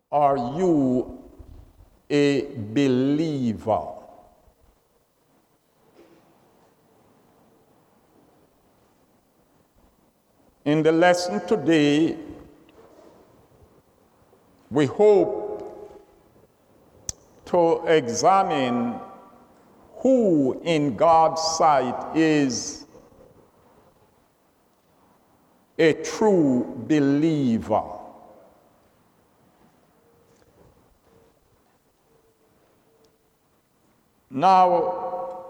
Are you a believer? In the lesson today, we hope to examine who in God's sight is a true believer. Now,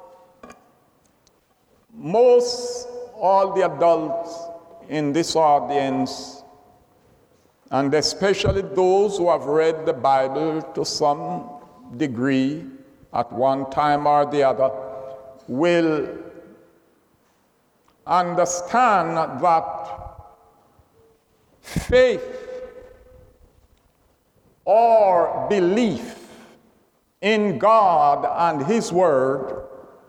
all the adults in this audience, and especially those who have read the Bible to some degree at one time or the other, will understand that faith or belief in God and His Word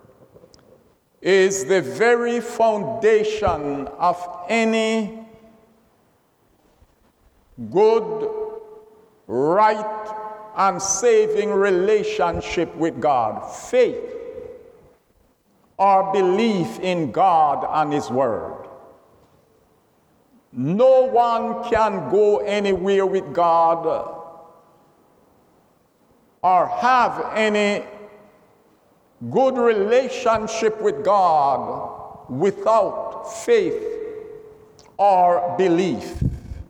is the very foundation of any good, right, and saving relationship with God. Faith or belief in God and His Word. No one can go anywhere with God or have any good relationship with God without faith or belief.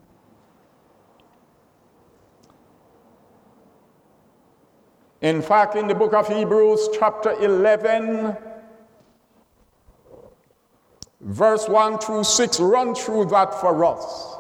In fact, in the book of Hebrews, chapter 11, verse 1 through 6, run through that for us.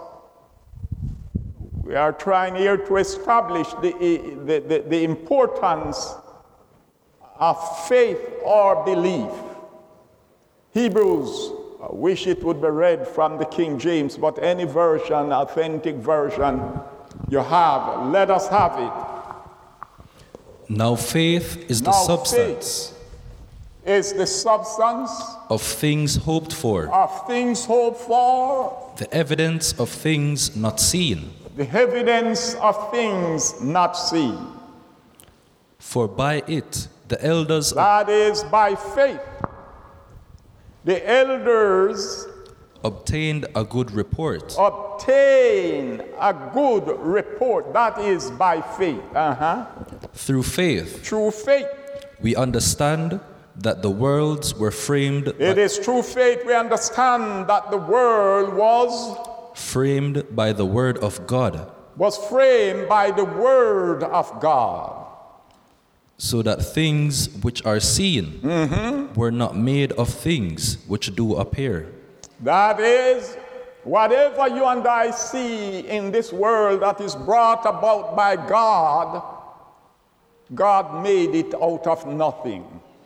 We are trying here to establish the importance of faith or belief. Hebrews, I wish it would be read from the King James, but any version, authentic version you have, let us have it. Now faith is the substance. Is the substance of things hoped for. Of things hoped for. The evidence of things not seen. The evidence of things not seen. For by it the elders... That is by faith. The elders obtained a good report. Obtain a good report. That is by faith. Through faith. Through faith. We understand that the worlds were framed... It is through faith we understand that the world was... framed by the word of God. Was framed by the word of God. So that things which are seen were not made of things which do appear. That is, whatever you and I see in this world that is brought about by God, God made it out of nothing.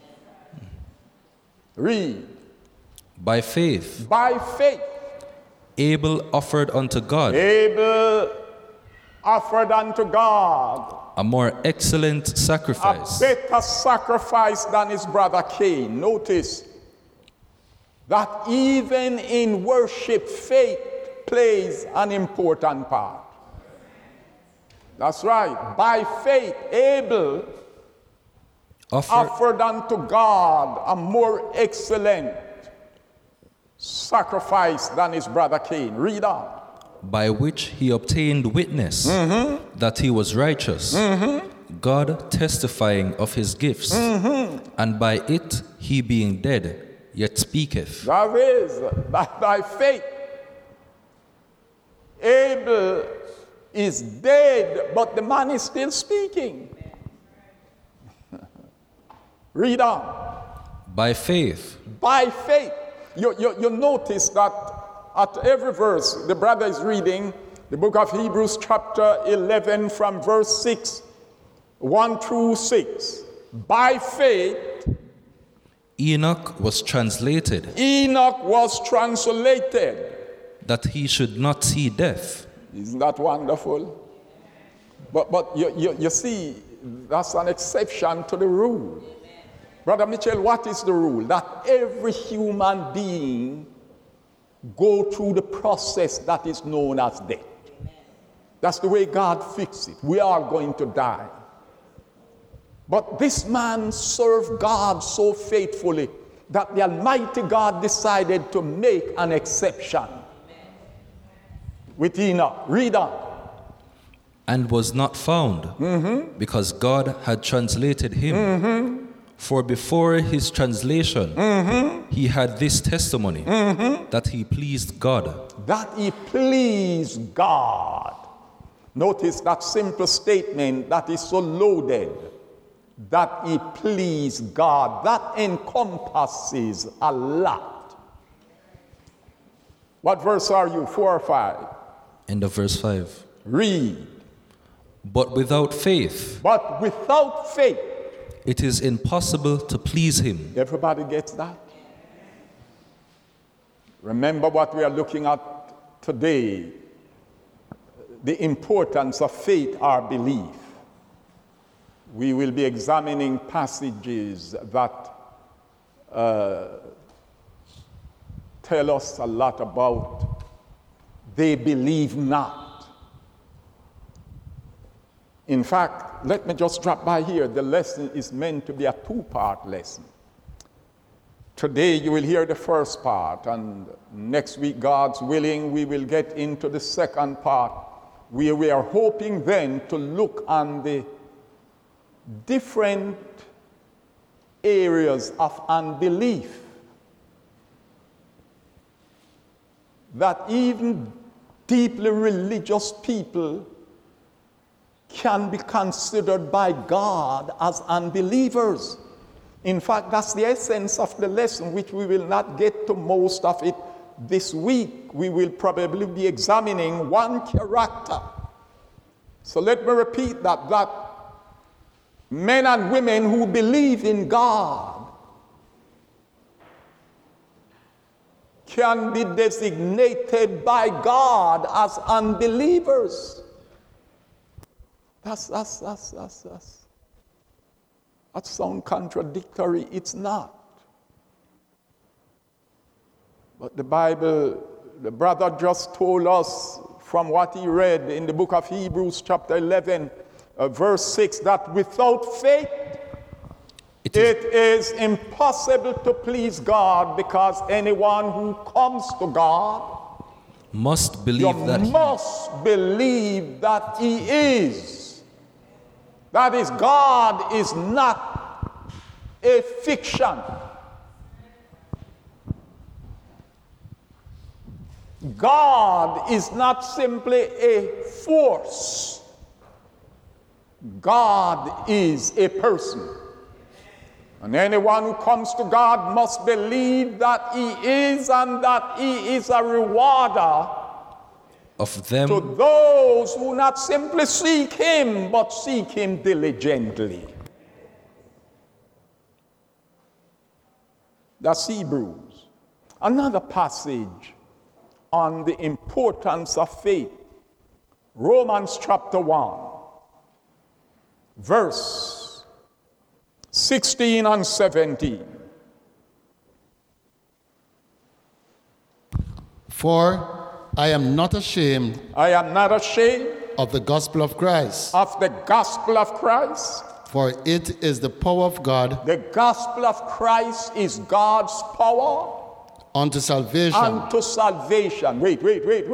Read. By faith. By faith. Abel offered unto God. Abel offered unto God a more excellent sacrifice. A better sacrifice than his brother Cain. Notice that even in worship, faith plays an important part. That's right. By faith, Abel offered unto God a more excellent sacrifice than his brother Cain. Read on. By which he obtained witness that he was righteous, God testifying of his gifts, and by it he being dead, yet speaketh. That is, that by faith, Abel is dead, but the man is still speaking. Read on. By faith. By faith. You notice that at every verse, the brother is reading the book of Hebrews chapter 11 from verse 6, 1 through 6. By faith, Enoch was translated. Enoch was translated. That he should not see death. Isn't that wonderful? But you see, that's an exception to the rule. Brother Mitchell, what is the rule? That every human being go through the process that is known as death. That's the way God fixed it. We are going to die. But this man served God so faithfully that the Almighty God decided to make an exception with Enoch. Read on. And was not found, because God had translated him. For before his translation, he had this testimony, that he pleased God. That he pleased God. Notice that simple statement that is so loaded. That he pleased God. That encompasses a lot. What verse are you? 4 or 5? End of verse 5. Read. But without faith, it is impossible to please him. Everybody gets that? Remember what we are looking at today. The importance of faith or belief. We will be examining passages that tell us a lot about they believe not. In fact, let me just drop by here. The lesson is meant to be a two-part lesson. Today you will hear the first part, and next week, God's willing, we will get into the second part, where we are hoping then to look on the different areas of unbelief that even deeply religious people can be considered by God as unbelievers. In fact, that's the essence of the lesson, which we will not get to most of it this week. We will probably be examining one character. So let me repeat that men and women who believe in God can be designated by God as unbelievers. That sounds contradictory. It's not. But the Bible, the brother just told us from what he read in the book of Hebrews chapter 11, verse 6, that without faith, it is impossible to please God, because anyone who comes to God must believe believe that he is. That is, God is not a fiction. God is not simply a force. God is a person. And anyone who comes to God must believe that he is, and that he is a rewarder of them to those who not simply seek him, but seek him diligently. That's Hebrews. Another passage on the importance of faith. Romans chapter 1, verse 16 and 17. For I am not ashamed of the gospel of Christ. Of the gospel of Christ. For it is the power of God. The gospel of Christ is God's power. Unto salvation. Unto salvation. Wait.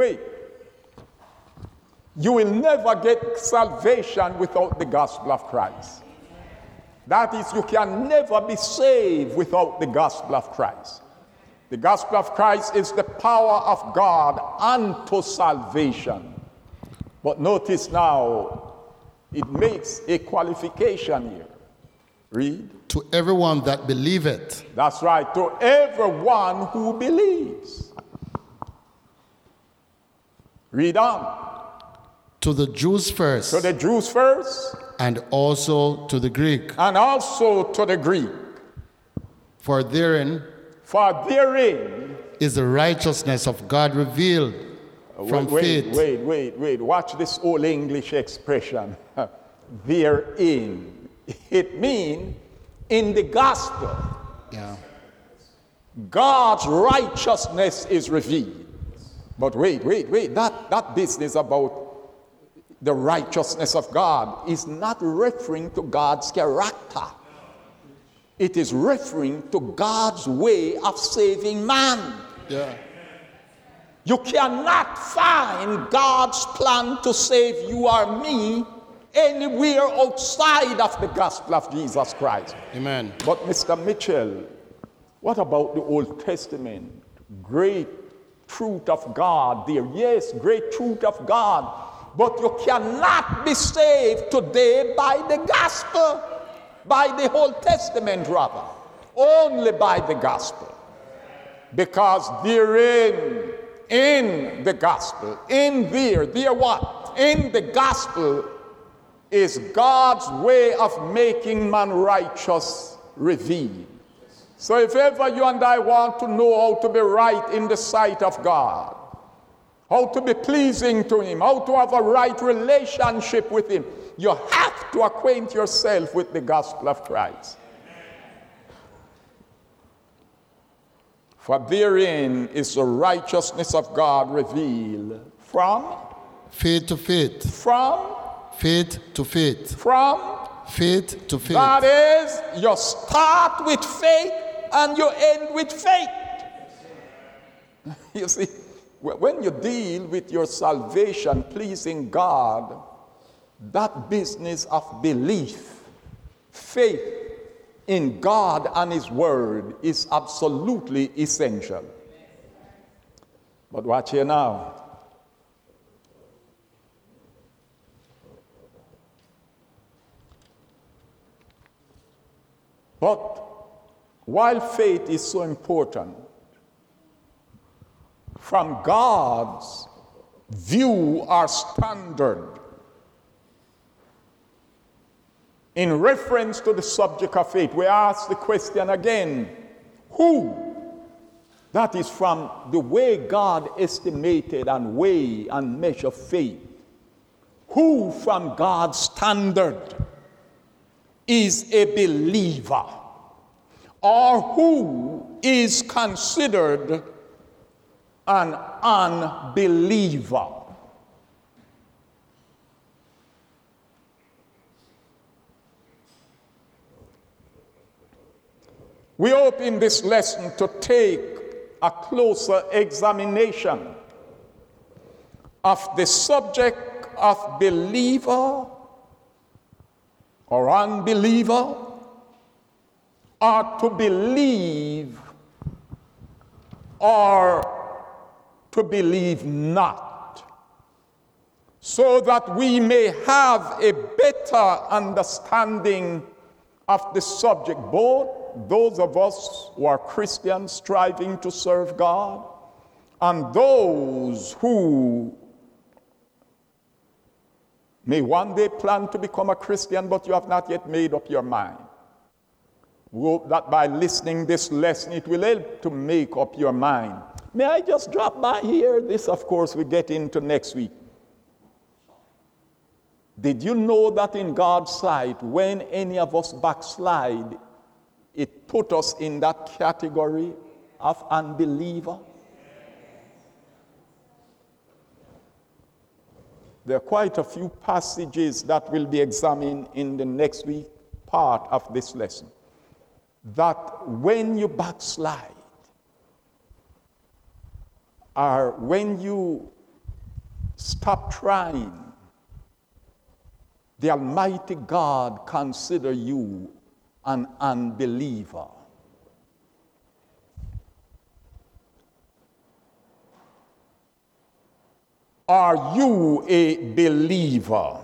You will never get salvation without the gospel of Christ. That is, you can never be saved without the gospel of Christ. The gospel of Christ is the power of God unto salvation. But notice now, it makes a qualification here. Read. To everyone that believeth. That's right, to everyone who believes. Read on. To the Jews first. To the Jews first. And also to the Greek. And also to the Greek. For therein is the righteousness of God revealed from faith. Wait. Watch this old English expression. Therein. It means in the gospel. Yeah. God's righteousness is revealed. But wait. That business about the righteousness of God, is not referring to God's character. It is referring to God's way of saving man. Yeah. You cannot find God's plan to save you or me anywhere outside of the gospel of Jesus Christ. Amen. But Mr. Mitchell, what about the Old Testament? Great truth of God there. Yes, great truth of God. But you cannot be saved today by the gospel, by the Old Testament rather. Only by the gospel. Because therein, in the gospel, there what? In the gospel is God's way of making man righteous revealed. So if ever you and I want to know how to be right in the sight of God, how to be pleasing to him, how to have a right relationship with him, you have to acquaint yourself with the gospel of Christ. For therein is the righteousness of God revealed from Faith to faith. From Faith to faith. From Faith to faith. That is, you start with faith and you end with faith. You see, when you deal with your salvation pleasing God, that business of belief, faith in God and his word is absolutely essential. But watch here now. But while faith is so important, from God's view or standard, in reference to the subject of faith, we ask the question again, who? That is from the way God estimated and weigh and measure faith. Who from God's standard is a believer, or who is considered an unbeliever? We hope in this lesson to take a closer examination of the subject of believer or unbeliever, or to believe or to believe not, so that we may have a better understanding of the subject, both those of us who are Christians striving to serve God, and those who may one day plan to become a Christian, but you have not yet made up your mind. We hope that by listening this lesson, it will help to make up your mind. May I just drop by here? This, of course, we get into next week. Did you know that in God's sight, when any of us backslide, it put us in that category of unbeliever? There are quite a few passages that will be examined in the next week part of this lesson. That when you backslide, or when you stop trying, the Almighty God consider you an unbeliever. Are you a believer?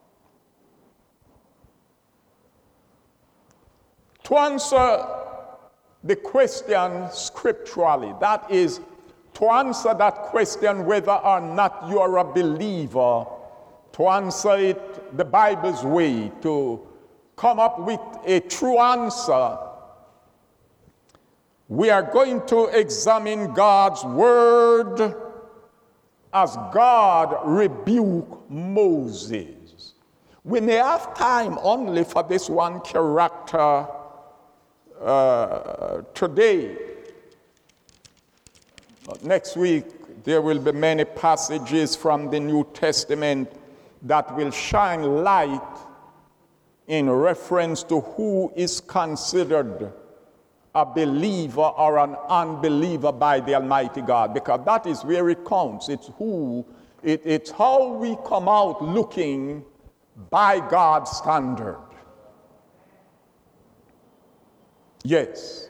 To answer the question scripturally, that is, to answer that question whether or not you are a believer, to answer it the Bible's way, to come up with a true answer, we are going to examine God's word as God rebuked Moses. We may have time only for this one character today. But next week, there will be many passages from the New Testament that will shine light in reference to who is considered a believer or an unbeliever by the Almighty God, because that is where it counts. It's how we come out looking by God's standard. Yes.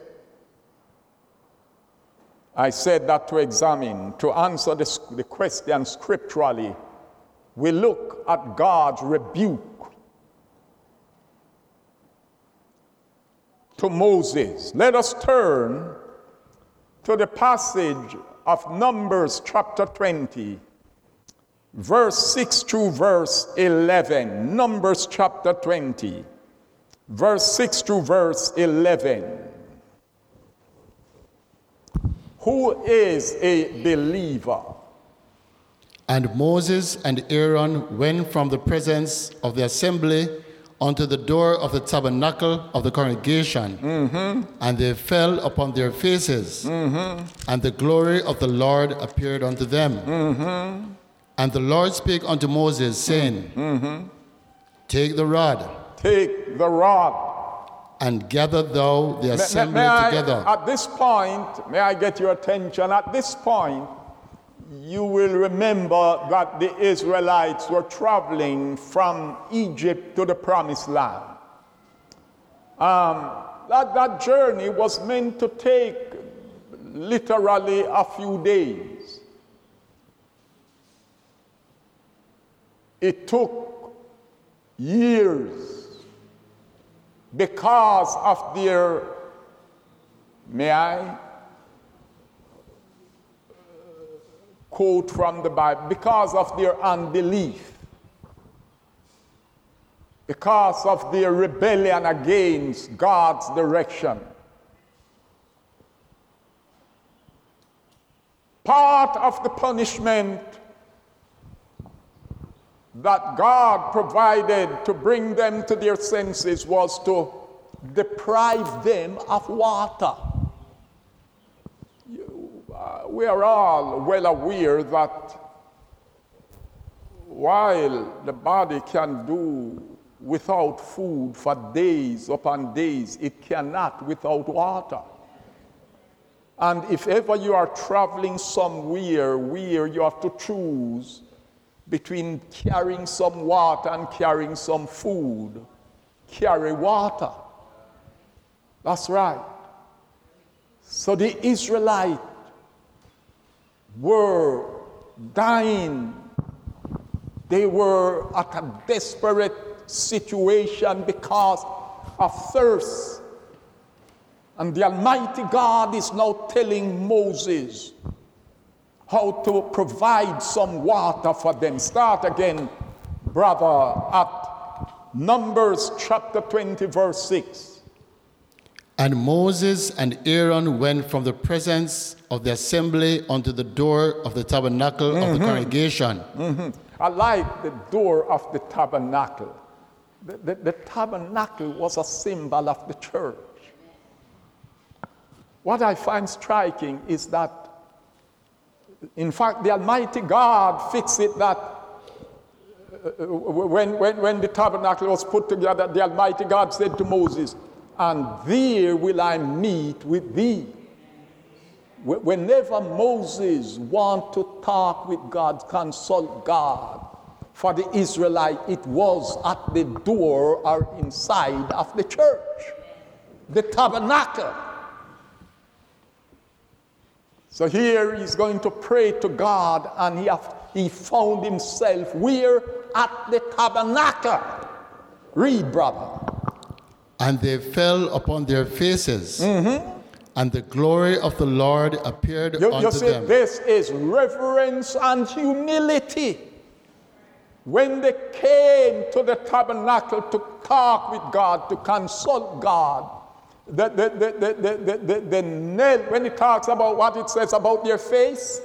I said that to examine, to answer the question scripturally. We look at God's rebuke to Moses. Let us turn to the passage of Numbers chapter 20, verse 6 through verse 11. Numbers chapter 20, verse 6 through verse 11. Who is a believer? And Moses and Aaron went from the presence of the assembly unto the door of the tabernacle of the congregation, and they fell upon their faces, and the glory of the Lord appeared unto them. And the Lord spake unto Moses, saying, Take the rod, and gather thou the assembly together. At this point, may I get your attention? At this point, you will remember that the Israelites were traveling from Egypt to the Promised Land. That journey was meant to take literally a few days. It took years because of their, may I quote from the Bible, because of their unbelief, because of their rebellion against God's direction. Part of the punishment that God provided to bring them to their senses was to deprive them of water. We are all well aware that while the body can do without food for days upon days, it cannot without water. And if ever you are traveling somewhere where you have to choose between carrying some water and carrying some food, carry water. That's right. So the Israelites were dying. They were at a desperate situation because of thirst. And the Almighty God is now telling Moses how to provide some water for them. Start again, brother, at Numbers chapter 20, verse 6. And Moses and Aaron went from the presence of the assembly unto the door of the tabernacle of the congregation. I like the door of the tabernacle. The tabernacle was a symbol of the church. What I find striking is that, in fact, the Almighty God fixed it that when the tabernacle was put together, the Almighty God said to Moses, "And there will I meet with thee." Whenever Moses wanted to talk with God, consult God, for the Israelite, it was at the door or inside of the church, the tabernacle. So here he's going to pray to God, and he found himself where? At the tabernacle. Read, brother. And they fell upon their faces, and the glory of the Lord appeared unto You see, them. this is reverence and humility. When they came to the tabernacle to talk with God, to consult God, the nail, when it talks about what it says about their face,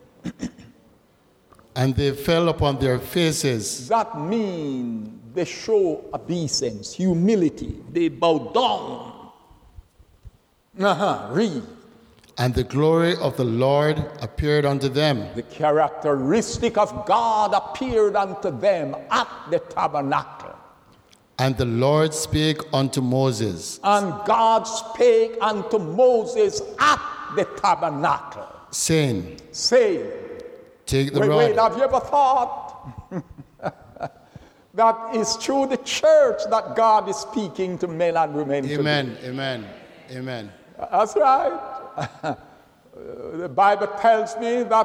and they fell upon their faces, that means they show obeisance, humility. They bow down. Read. And the glory of the Lord appeared unto them. The characteristic of God appeared unto them at the tabernacle. And the Lord spake unto Moses, And God spake unto Moses at the tabernacle, saying, saying, Take the wait, rod. have you ever thought that it's through the church that God is speaking to men and women today? Amen, amen, amen. That's right. The Bible tells me that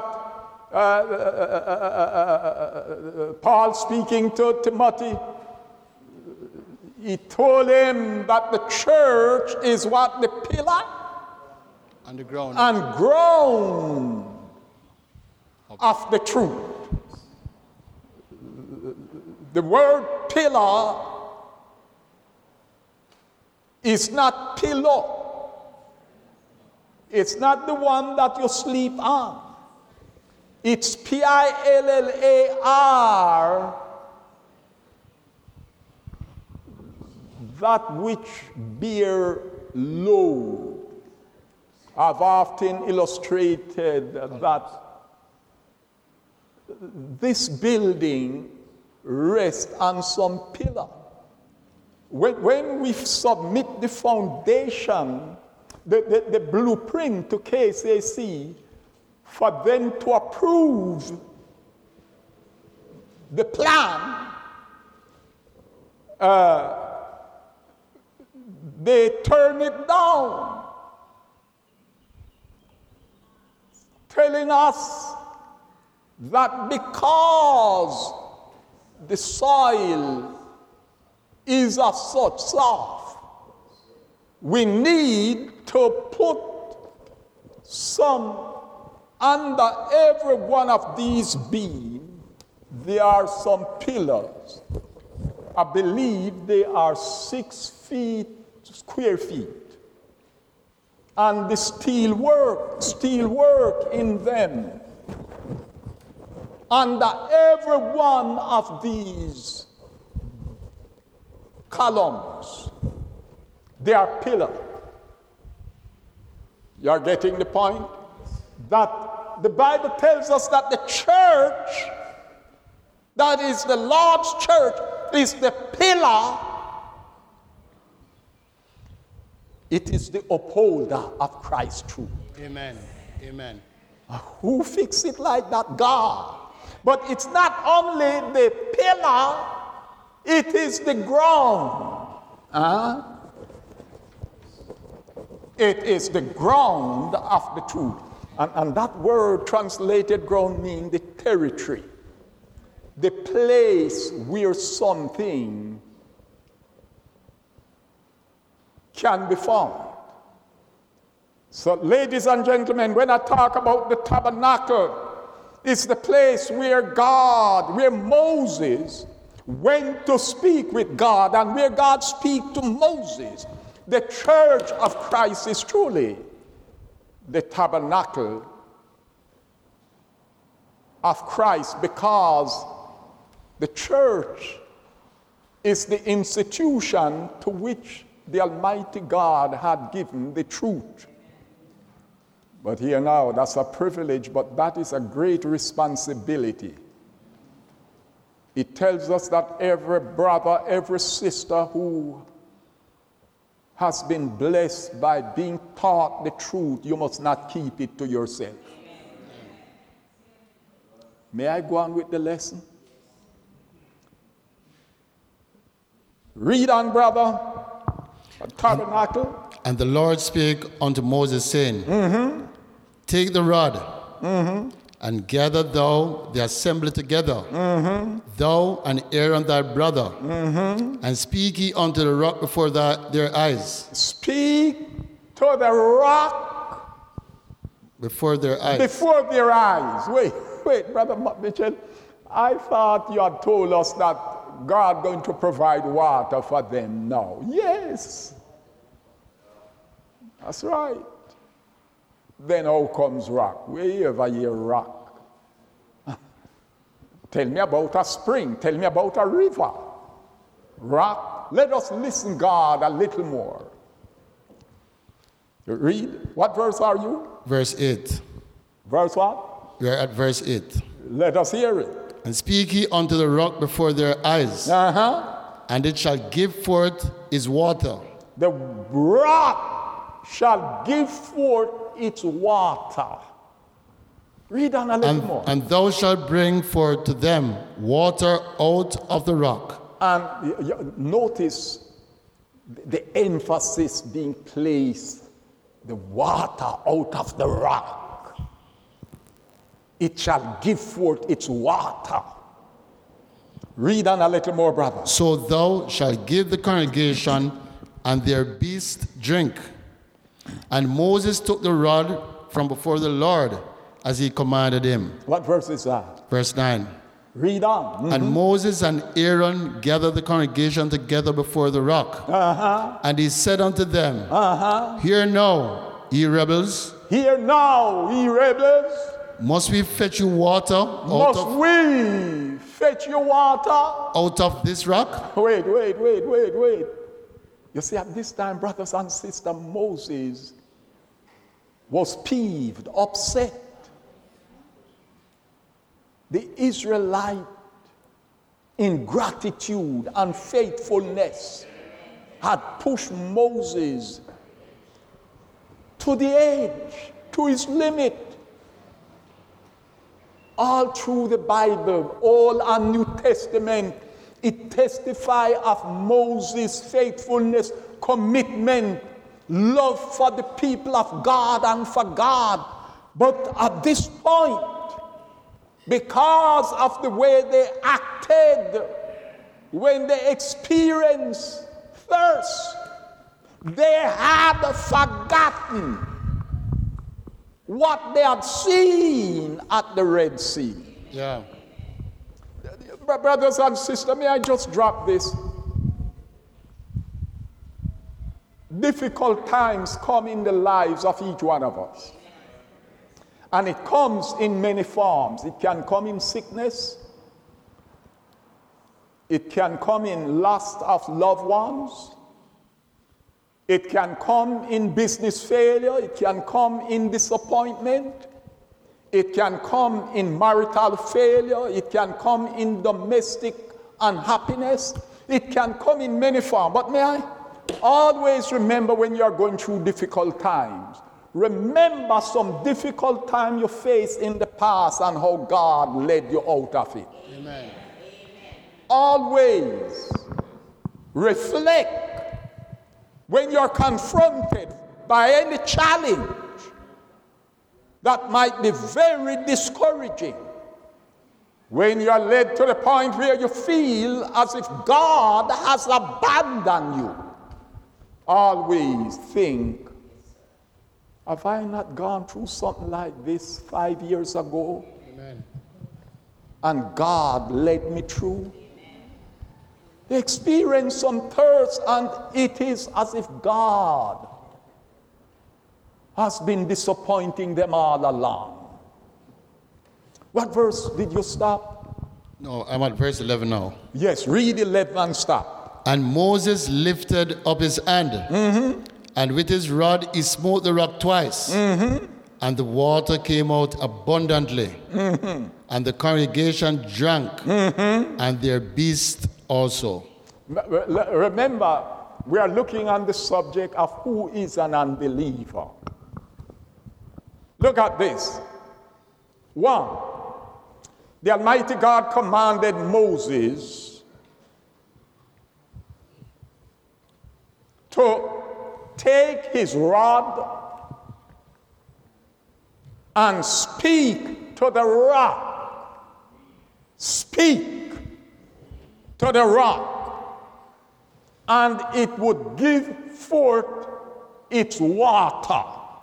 Paul speaking to Timothy, he told him that the church is what? The pillar On the ground. and ground of the truth. The word pillar is not pillow. It's not the one that you sleep on. It's Pillar, that which bear load. I've often illustrated that this building rests on some pillar. When we submit the foundation, the blueprint to KCAC, for them to approve the plan, they turn it down, telling us that because the soil is of such soft, we need to put some under every one of these beams. There are some pillars. I believe they are 6 feet, square feet. And the steel work in them. Under every one of these columns, there are pillars. You're getting the point? That the Bible tells us that the church, that is the Lord's church, is the pillar. It is the upholder of Christ's truth. Amen, amen. Who fixed it like that? God. But it's not only the pillar, it is the ground. It is the ground of the truth. And that word translated ground means the territory, the place where something can be found. So, ladies and gentlemen, when I talk about the tabernacle, it's the place where Moses went to speak with God, and where God speaks to Moses. The church of Christ is truly the tabernacle of Christ, because the church is the institution to which the Almighty God had given the truth. But here now, that's a privilege, but that is a great responsibility. It tells us that every brother, every sister who has been blessed by being taught the truth, you must not keep it to yourself. May I go on with the lesson? Read on, brother. Tabernacle. And the Lord spake unto Moses, saying, Take the rod, and gather thou the assembly together, thou and Aaron thy brother, and speak ye unto the rock before their eyes. Speak to the rock before their eyes. Before their eyes. Wait, Brother Mitchell. I thought you had told us that God going to provide water for them now. Yes. That's right. Then how comes rock? Where you ever hear rock? Tell me about a spring. Tell me about a river. Rock. Let us listen, God, a little more. Read. What verse are you? Verse 8. Verse what? We are at verse 8. Let us hear it. And speak ye unto the rock before their eyes, and it shall give forth its water. The rock shall give forth its water. Read on a little more. And thou shalt bring forth to them water out of the rock. And notice the emphasis being placed, the water out of the rock. It shall give forth its water. Read on a little more, brother. So thou shalt give the congregation and their beasts drink. And Moses took the rod from before the Lord as he commanded him. What verse is that? Verse 9. Read on. And Moses and Aaron gathered the congregation together before the rock. And he said unto them, Hear now, ye rebels. Hear now, ye rebels. Must we fetch you water we fetch you water out of this rock? Wait. You see, at this time, brothers and sisters, Moses was peeved, upset. The Israelite ingratitude and faithfulness had pushed Moses to the edge, to his limit. All through the Bible, all our New Testament, it testifies of Moses' faithfulness, commitment, love for the people of God and for God. But at this point, because of the way they acted when they experienced thirst, they had forgotten what they had seen at the Red Sea. Yeah. Brothers and sisters, may I just drop this? Difficult times come in the lives of each one of us. And it comes in many forms. It can come in sickness. It can come in loss of loved ones. It can come in business failure. It can come in disappointment. It can come in marital failure. It can come in domestic unhappiness. It can come in many forms. But may I always remember when you are going through difficult times, remember some difficult time you faced in the past and how God led you out of it. Amen. Always reflect when you're confronted by any challenge that might be very discouraging. When you are led to the point where you feel as if God has abandoned you, always think, have I not gone through something like this 5 years ago? Amen. And God led me through. They experience some thirst, and it is as if God has been disappointing them all along. What verse did you stop? No, I'm at verse 11 now. Yes, read 11 and stop. And Moses lifted up his hand, and with his rod he smote the rock twice, and the water came out abundantly, and the congregation drank, and their beasts also. Remember, we are looking on the subject of who is an unbeliever. Look at this. 1, the Almighty God commanded Moses to take his rod and speak to the rock. Speak to the rock, and it would give forth its water.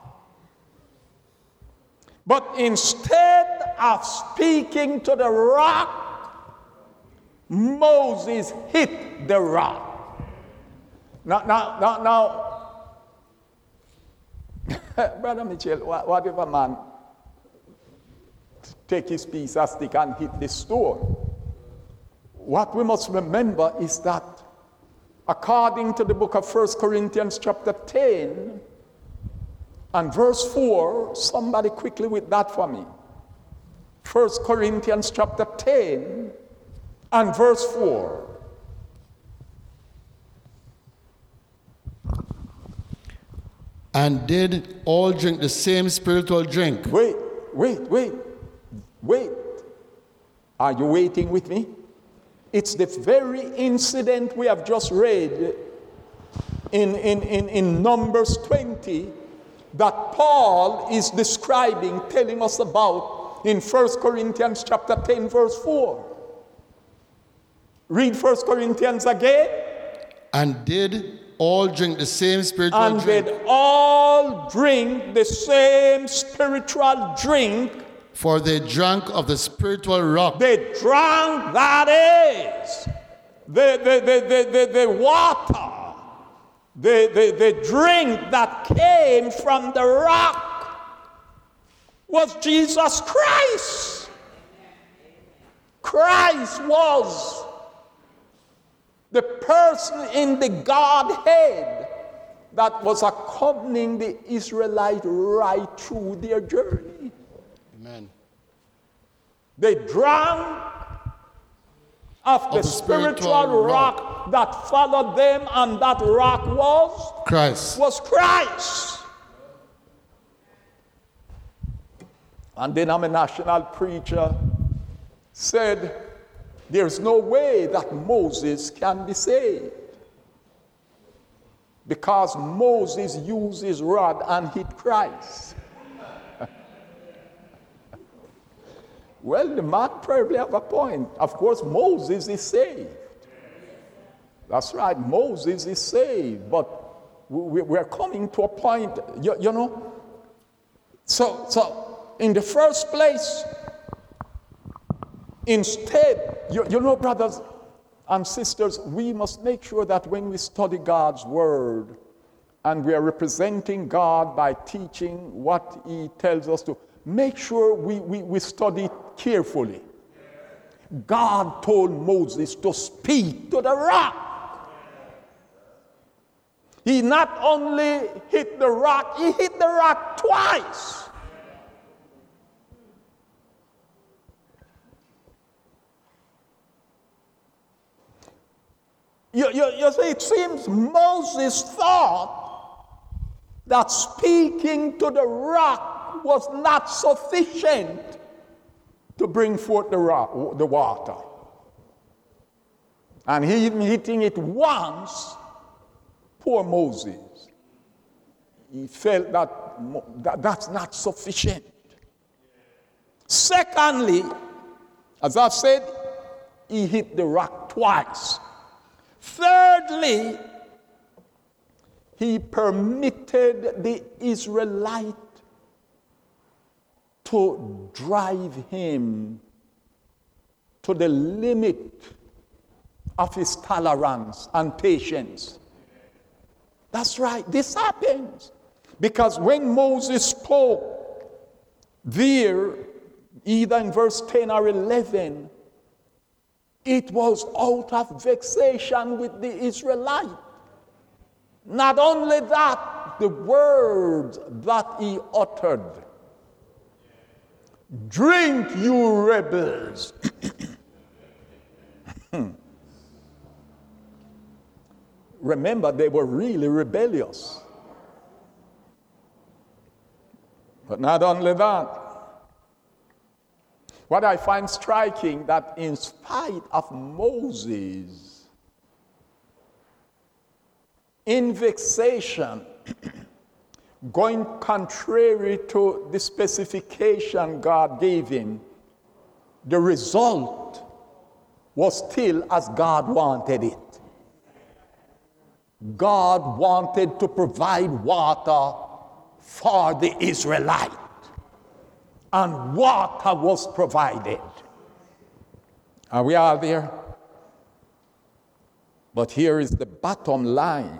But instead of speaking to the rock, Moses hit the rock. Now, Brother Mitchell, what if a man take his piece of stick and hit the stone? What we must remember is that according to the book of 1 Corinthians chapter 10, And verse 4, somebody quickly with that for me. 1 Corinthians chapter 10 and verse 4. And did all drink the same spiritual drink? Wait. Are you waiting with me? It's the very incident we have just read in Numbers 20 that Paul is describing, telling us about in 1 Corinthians chapter 10 verse 4. Read 1 Corinthians again. And did all drink the same spiritual and drink? did all drink the same spiritual drink. For they drank of the spiritual rock. They drank, that is, the water, the drink that came from the rock was Jesus Christ. Christ was the person in the Godhead that was accompanying the Israelite right through their journey. Amen. They drank of the spiritual rock that followed them, and that rock was Christ. And then a national preacher said, there's no way that Moses can be saved, because Moses used his rod and hit Christ. Well, the man probably have a point. Of course, Moses is saved. That's right, Moses is saved. But we're coming to a point, you know. So in the first place, instead, you know, brothers and sisters, we must make sure that when we study God's word and we are representing God by teaching what he tells us to, make sure we study carefully. God told Moses to speak to the rock. He not only hit the rock, he hit the rock twice. You see, it seems Moses thought that speaking to the rock was not sufficient to bring forth the water. And he even hitting it once, poor Moses, he felt that that's not sufficient. Secondly, as I've said, he hit the rock twice. Thirdly, he permitted the Israelite to drive him to the limit of his tolerance and patience. That's right, this happens. Because when Moses spoke there, either in verse 10 or 11, it was out of vexation with the Israelite. Not only that, the words that he uttered, "Drink, you rebels." Remember, they were really rebellious. But not only that, what I find striking, that in spite of Moses, in vexation, going contrary to the specification God gave him, the result was still as God wanted it. God wanted to provide water for the Israelite, and water was provided. Are we all there? But here is the bottom line.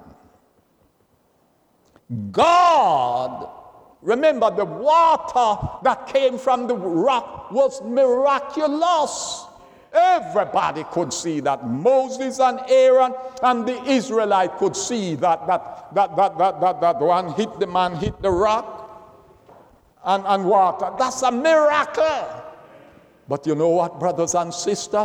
God, remember, the water that came from the rock was miraculous. Everybody could see that. Moses and Aaron and the Israelite could see that one hit the rock, and water. That's a miracle. But you know what, brothers and sisters?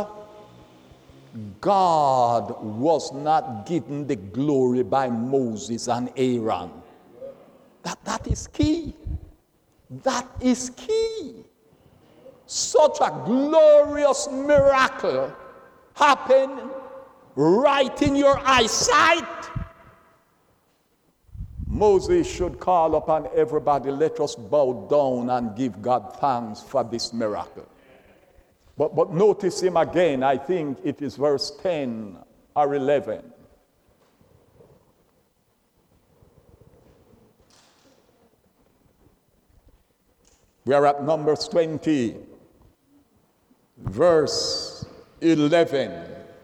God was not given the glory by Moses and Aaron. That is key. That is key. Such a glorious miracle happened right in your eyesight. Moses should call upon everybody, let us bow down and give God thanks for this miracle. But notice him again, I think it is verse 10 or 11. We are at Numbers 20, verse 11.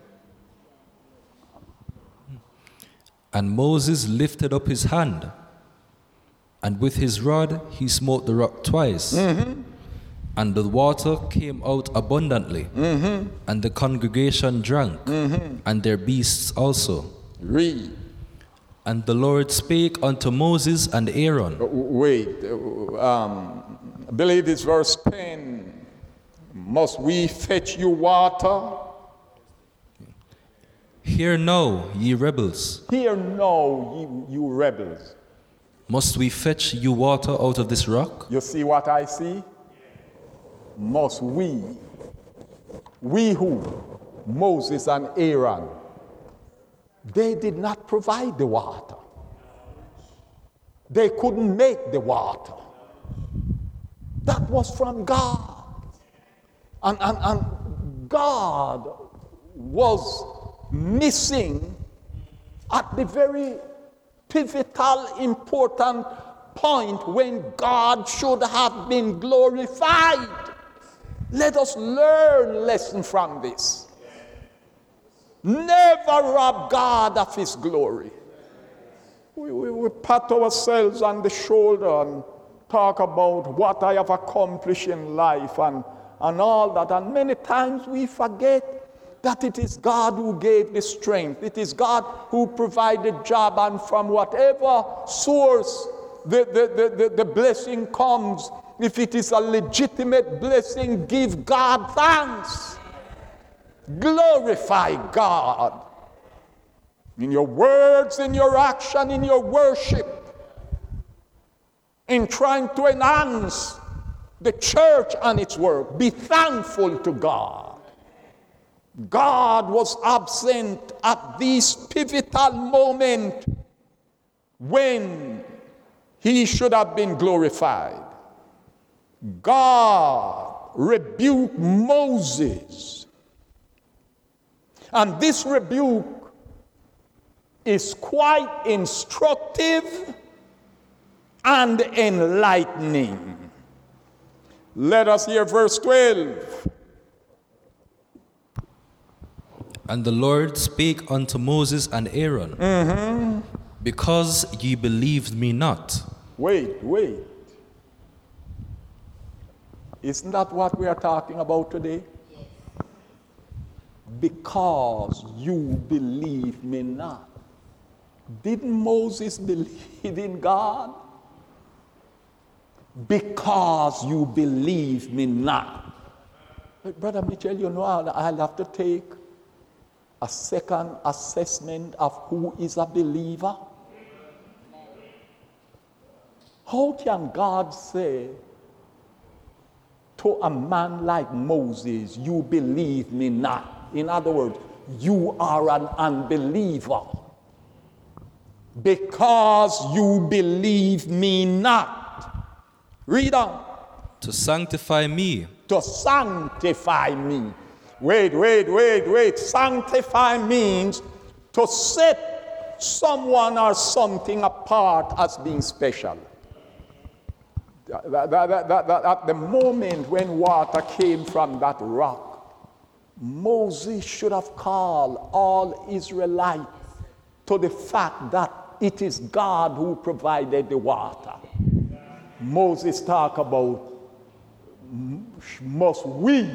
And Moses lifted up his hand, and with his rod he smote the rock twice. And the water came out abundantly, and the congregation drank, and their beasts also. Read. And the Lord spake unto Moses and Aaron. I believe it's verse 10. Must we fetch you water? Hear now, ye rebels. Hear now, you rebels. Must we fetch you water out of this rock? You see what I see? Must we who? Moses and Aaron. They did not provide the water. They couldn't make the water. That was from God. And God was missing at the very pivotal, important point when God should have been glorified. Let us learn a lesson from this. Never rob God of his glory. We pat ourselves on the shoulder and talk about what I have accomplished in life and all that. And many times we forget that it is God who gave the strength. It is God who provided job, and from whatever source the blessing comes, if it is a legitimate blessing, give God thanks. Glorify God in your words, in your action, in your worship, in trying to enhance the church and its work. Be thankful to God. God was absent at this pivotal moment when he should have been glorified. God rebuked Moses. And this rebuke is quite instructive and enlightening. Let us hear verse 12. And the Lord spake unto Moses and Aaron, because ye believed me not. Wait. Isn't that what we are talking about today? Because you believe me not. Didn't Moses believe in God? Because you believe me not. But Brother Mitchell, you know, I'll have to take a second assessment of who is a believer. How can God say to a man like Moses, you believe me not? In other words, you are an unbeliever because you believe me not. Read on. To sanctify me. To sanctify me. Wait. Sanctify means to set someone or something apart as being special. At the moment when water came from that rock, Moses should have called all Israelites to the fact that it is God who provided the water. Moses talked about, must we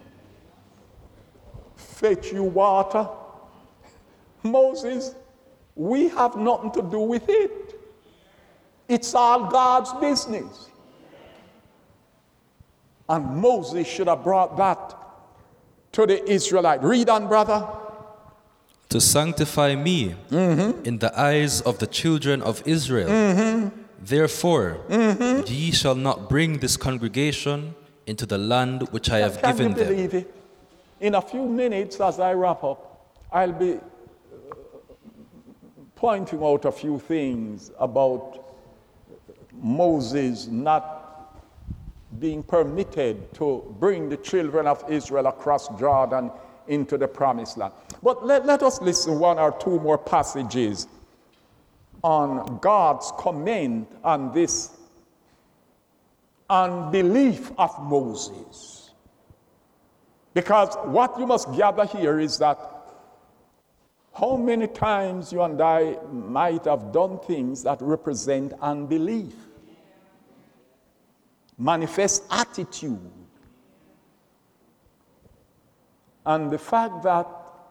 fetch you water? Moses, we have nothing to do with it. It's all God's business. And Moses should have brought that to the Israelite. Read on, brother. To sanctify me in the eyes of the children of Israel. Therefore, ye shall not bring this congregation into the land which I have given Can you them. believe it? In a few minutes, as I wrap up, I'll be pointing out a few things about Moses not being permitted to bring the children of Israel across Jordan into the promised land. But let us listen one or two more passages on God's comment on this unbelief of Moses. Because what you must gather here is that how many times you and I might have done things that represent unbelief, manifest attitude. And the fact that,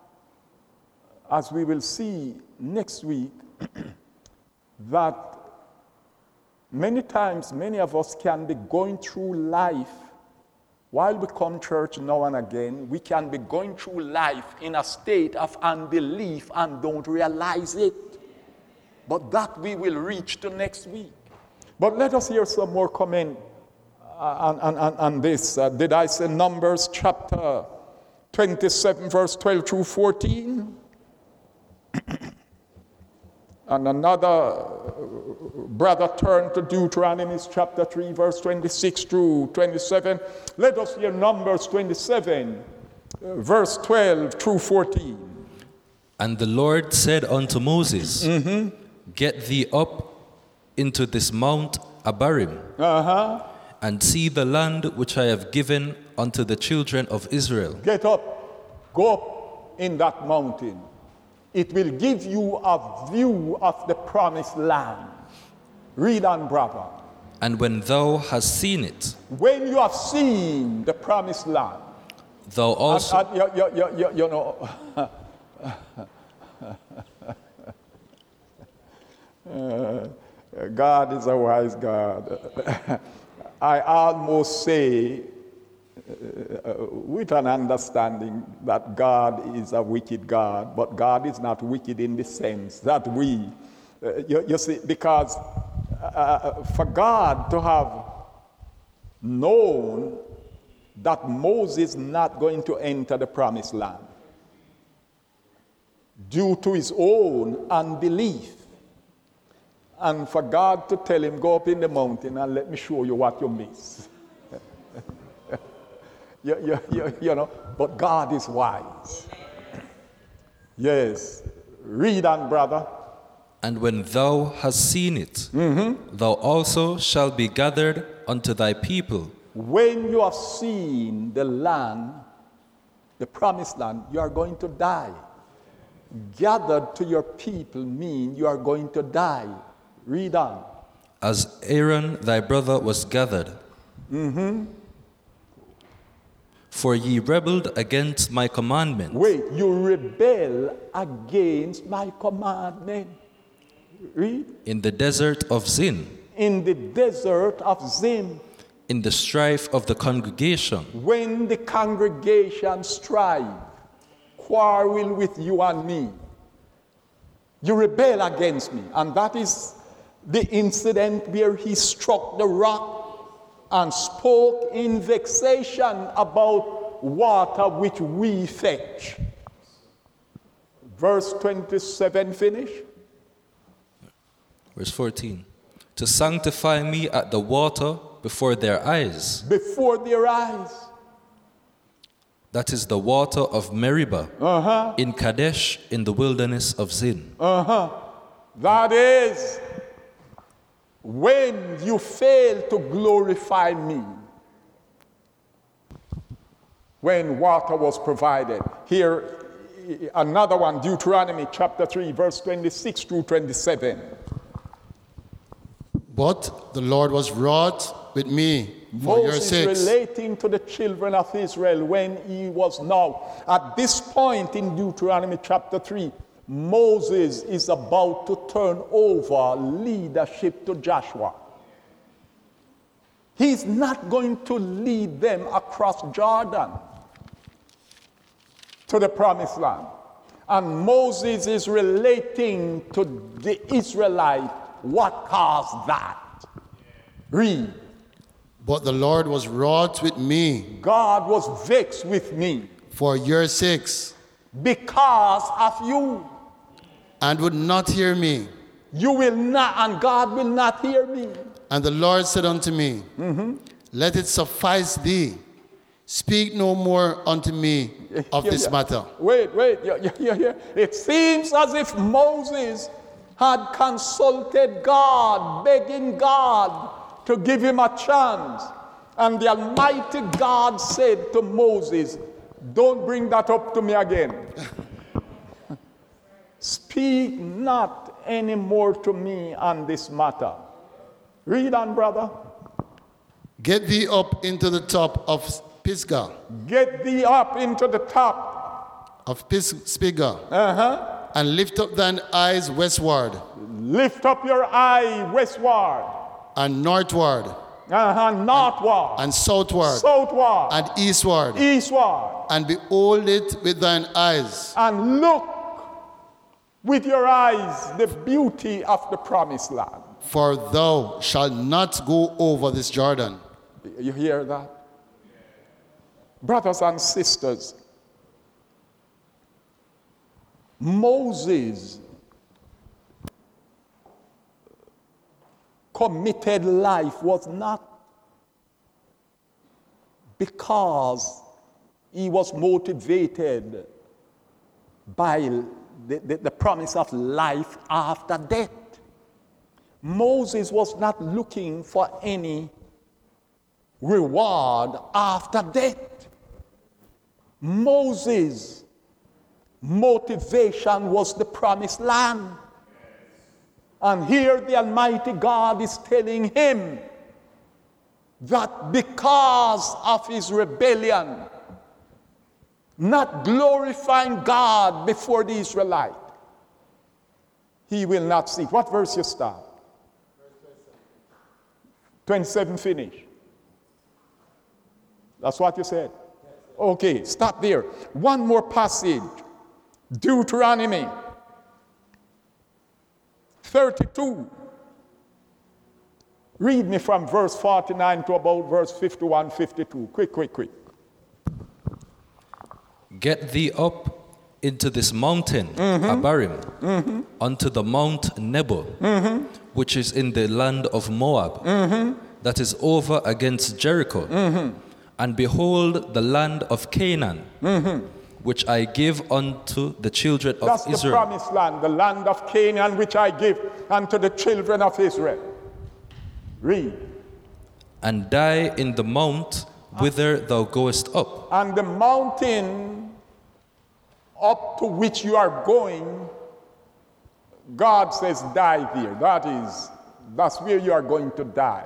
as we will see next week, that many times many of us can be going through life while we come church now and again, we can be going through life in a state of unbelief and don't realize it. But that we will reach to next week. But let us hear some more comment on this. Did I say Numbers chapter 27, verse 12 through 14? And another brother turned to Deuteronomy chapter 3, verse 26 through 27. Let us hear Numbers 27, verse 12 through 14. And the Lord said unto Moses, Get thee up into this Mount Abarim, and see the land which I have given unto the children of Israel. Get up, go up in that mountain. It will give you a view of the promised land. Read on, brother. And when thou hast seen it, When you have seen the promised land, thou also... you know, God is a wise God. I almost say, with an understanding that God is a wicked God, but God is not wicked in the sense that we, you see, because for God to have known that Moses is not going to enter the promised land due to his own unbelief, and for God to tell him, go up in the mountain and let me show you what you miss. You know, but God is wise. Yes. Read on, brother. And when thou hast seen it, thou also shalt be gathered unto thy people. When you have seen the land, the promised land, you are going to die. Gathered to your people mean you are going to die. Read on. As Aaron thy brother was gathered. For ye rebelled against my commandment. Wait, you rebel against my commandment. Read. In the desert of Zin. In the desert of Zin. In the strife of the congregation. When the congregation strive, quarrel with you and me, you rebel against me. And that is the incident where he struck the rock and spoke in vexation about water which we fetch. Verse 27, finish. Verse 14. To sanctify me at the water before their eyes. Before their eyes. That is the water of Meribah in Kadesh in the wilderness of Zin. That is when you fail to glorify me. When water was provided. Here, another one, Deuteronomy chapter 3, verse 26 through 27. But the Lord was wroth with me for your Moses sakes. relating to the children of Israel when he was now. At this point in Deuteronomy chapter 3, Moses is about to turn over leadership to Joshua. He's not going to lead them across Jordan to the promised land. And Moses is relating to the Israelite what caused that. Read. But the Lord was wroth with me God was vexed with me for your sakes, because of you. and would not hear me. You will not, and God will not hear me. And the Lord said unto me, Let it suffice thee. Speak no more unto me of this matter. Wait. It seems as if Moses had consulted God, begging God to give him a chance. And the Almighty God said to Moses, don't bring that up to me again. Speak not any more to me on this matter. Read on, brother. Get thee up into the top of Pisgah. Get thee up into the top of Pisgah, and lift up thine eyes westward. Lift up your eye westward. And northward. Northward. And southward. Southward. And eastward. Eastward. And behold it with thine eyes. And look with your eyes the beauty of the promised land. For thou shalt not go over this Jordan. You hear that? Brothers and sisters, Moses committed life was not because he was motivated by the promise of life after death. Moses was not looking for any reward after death. Moses' motivation was the promised land. And here the Almighty God is telling him that because of his rebellion, not glorifying God before the Israelite, he will not see. What verse you start? 27 finish. That's what you said? Okay, stop there. One more passage. Deuteronomy 32. Read me from verse 49 to about verse 51, 52. Quick. Get thee up into this mountain, Abarim, unto the Mount Nebo, which is in the land of Moab, that is over against Jericho. And behold the land of Canaan, which I give unto the children of That's Israel. That's the promised land, the land of Canaan, which I give unto the children of Israel. Read. And die in the mount whither thou goest up. And the mountain up to which you are going, God says, die there. That's where you are going to die.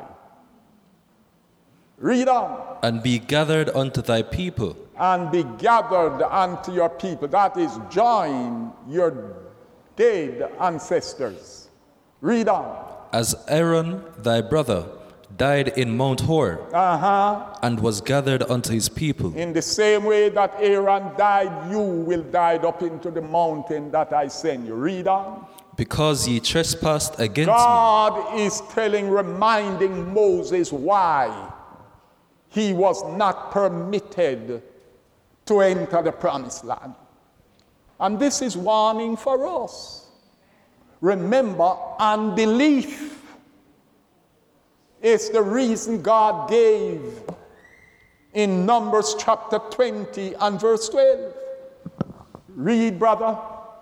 Read on. And be gathered unto thy people. And be gathered unto your people. That is, join your dead ancestors. Read on. As Aaron thy brother died in Mount Hor, and was gathered unto his people. In the same way that Aaron died, you will die up into the mountain that I send you. Read on. Because ye trespassed against God is reminding Moses why he was not permitted to enter the promised land. And this is warning for us. Remember, unbelief is the reason God gave in Numbers chapter 20 and verse 12. Read, brother.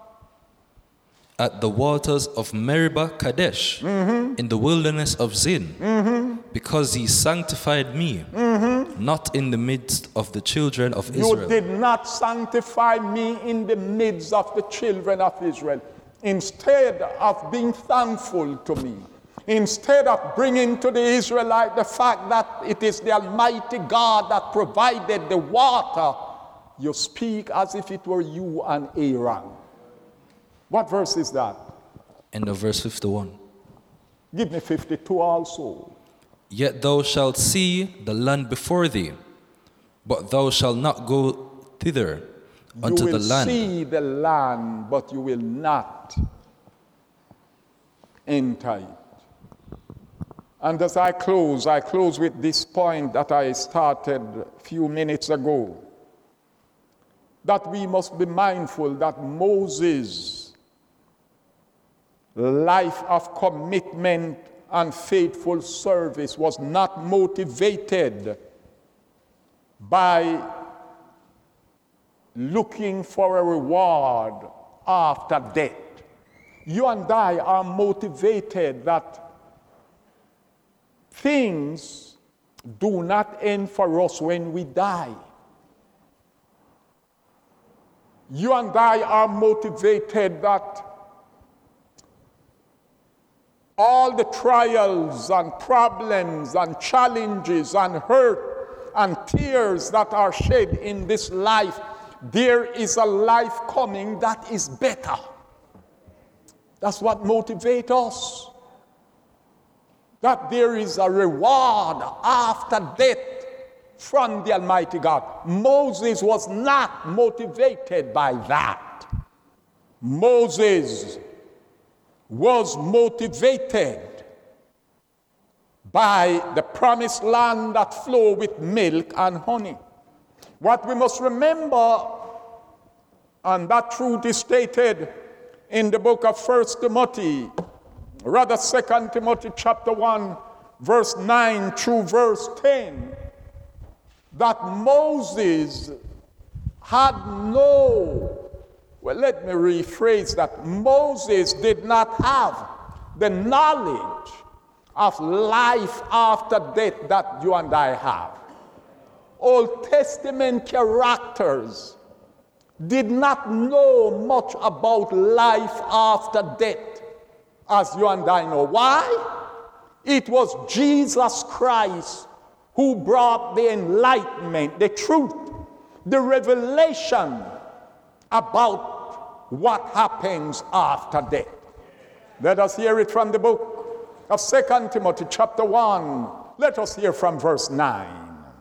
At the waters of Meribah Kadesh, in the wilderness of Zin, because he sanctified me, not in the midst of the children of Israel. You did not sanctify me in the midst of the children of Israel. Instead of being thankful to me, instead of bringing to the Israelite the fact that it is the Almighty God that provided the water, you speak as if it were you and Aaron. What verse is that? End of verse 51. Give me 52 also. Yet thou shalt see the land before thee, but thou shalt not go thither unto the land. You will see the land, but you will not enter it. And as I close with this point that I started a few minutes ago, that we must be mindful that Moses' life of commitment and faithful service was not motivated by looking for a reward after death. You and I are motivated that things do not end for us when we die. You and I are motivated that all the trials and problems and challenges and hurt and tears that are shed in this life, there is a life coming that is better. That's what motivates us. That there is a reward after death from the Almighty God. Moses was not motivated by that. Moses was motivated by the promised land that flows with milk and honey. What we must remember, and that truth is stated in the book of 2 Timothy chapter 1, verse 9 through verse 10, that Moses had let me rephrase that. Moses did not have the knowledge of life after death that you and I have. Old Testament characters did not know much about life after death as you and I know. Why? It was Jesus Christ who brought the enlightenment, the truth, the revelation about what happens after death. Let us hear it from the book of 2 Timothy chapter 1. Let us hear from verse 9.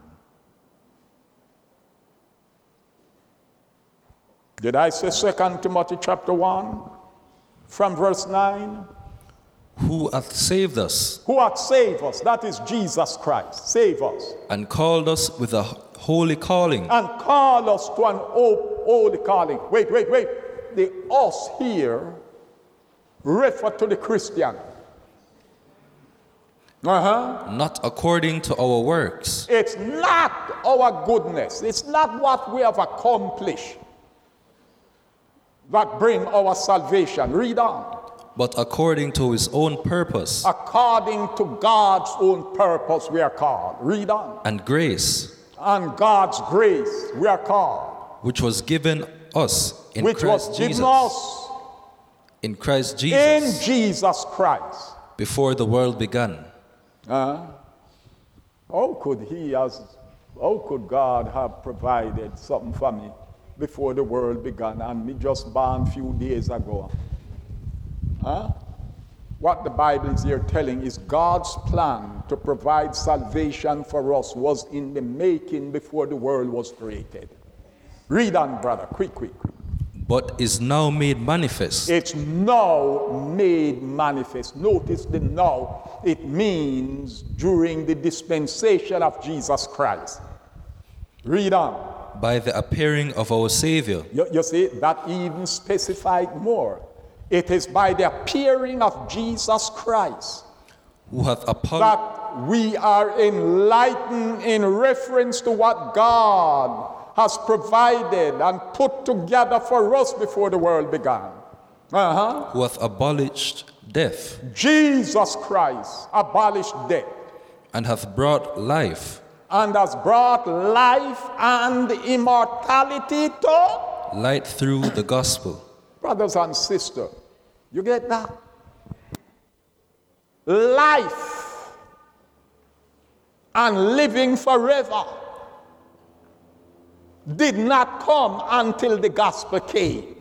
Did I say 2 Timothy chapter 1? From verse 9? Who hath saved us? Who hath saved us? That is Jesus Christ. Save us. And called us with a holy calling. And call us to an holy calling. Wait. The us here refer to the Christian. Not according to our works. It's not our goodness. It's not what we have accomplished that bring our salvation. Read on. But according to his own purpose. According to God's own purpose we are called. Read on. And grace. And God's grace we are called. Which was given us in Which Christ was Jesus. given us in Christ Jesus. In Jesus Christ. Before the world began. How could God have provided something for me before the world began and me just born a few days ago? What the Bible is here telling is God's plan to provide salvation for us was in the making before the world was created. Read on, brother, quick. But is now made manifest. It's now made manifest. Notice the now. It means during the dispensation of Jesus Christ. Read on. By the appearing of our Savior. You see, that even specified more. It is by the appearing of Jesus Christ who hath that we are enlightened in reference to what God has provided and put together for us before the world began. Who hath abolished death. Jesus Christ abolished death. And hath brought life. And has brought life and immortality to light through the gospel. Brothers and sisters, you get that? Life and living forever did not come until the gospel came.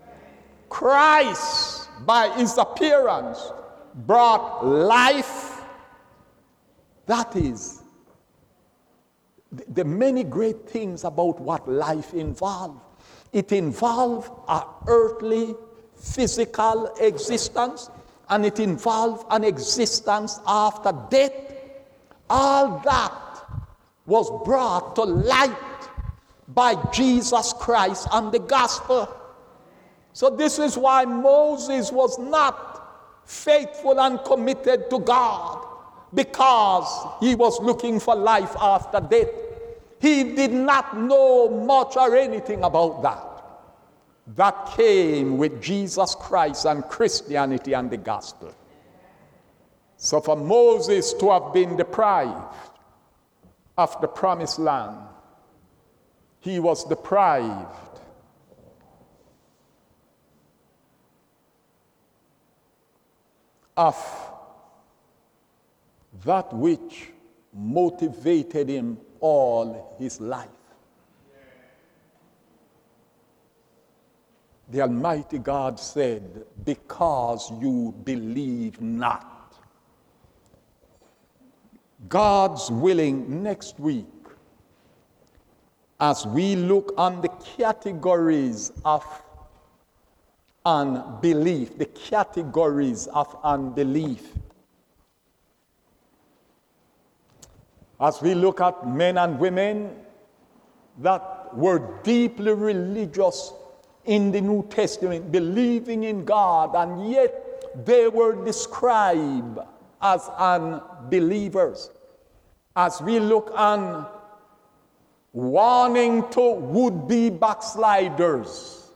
Christ, by his appearance, brought life That is the many great things about what life involves. It involves an earthly, physical existence, and it involves an existence after death. All that was brought to light by Jesus Christ and the gospel. So this is why Moses was not faithful and committed to God, because he was looking for life after death. He did not know much or anything about that. That came with Jesus Christ and Christianity and the gospel. So for Moses to have been deprived of the promised land, he was deprived of that which motivated him all his life. The Almighty God said, because you believe not. God's willing, next week, as we look on the categories of unbelief, as we look at men and women that were deeply religious in the New Testament, believing in God, and yet they were described as unbelievers. As we look on warning to would-be backsliders,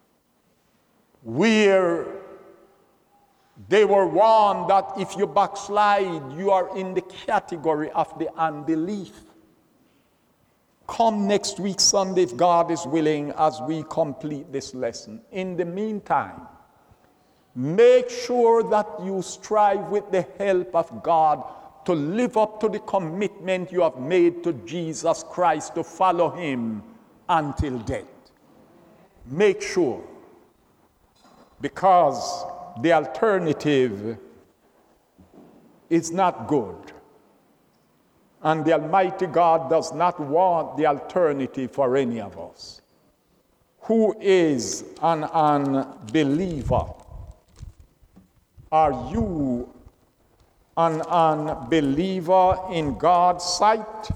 where they were warned that if you backslide, you are in the category of the unbelief. Come next week, Sunday, if God is willing, as we complete this lesson. In the meantime, make sure that you strive with the help of God to live up to the commitment you have made to Jesus Christ to follow him until death. Make sure, because the alternative is not good. And the Almighty God does not want the alternative for any of us. Who is an unbeliever? Are you an unbeliever in God's sight?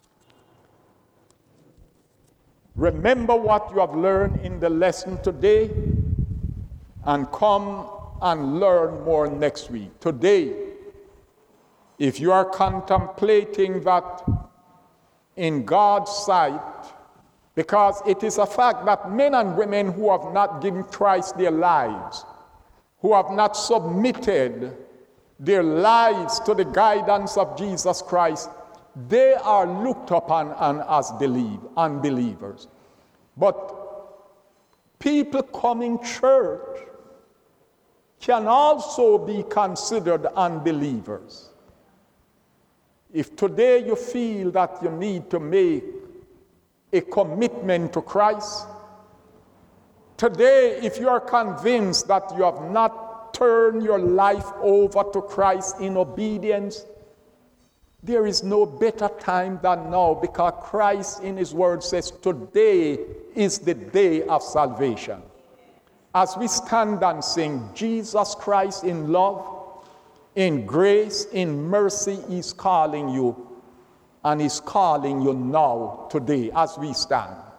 Remember what you have learned in the lesson today, and come and learn more next week. Today, if you are contemplating that in God's sight, because it is a fact that men and women who have not given Christ their lives, who have not submitted their lives to the guidance of Jesus Christ, they are looked upon as unbelievers. But people coming church can also be considered unbelievers. If today you feel that you need to make a commitment to Christ, today if you are convinced that you have not turned your life over to Christ in obedience, there is no better time than now, because Christ in his word says today is the day of salvation. As we stand and sing, Jesus Christ in love, in grace, in mercy, is calling you, and is calling you now, today, as we stand.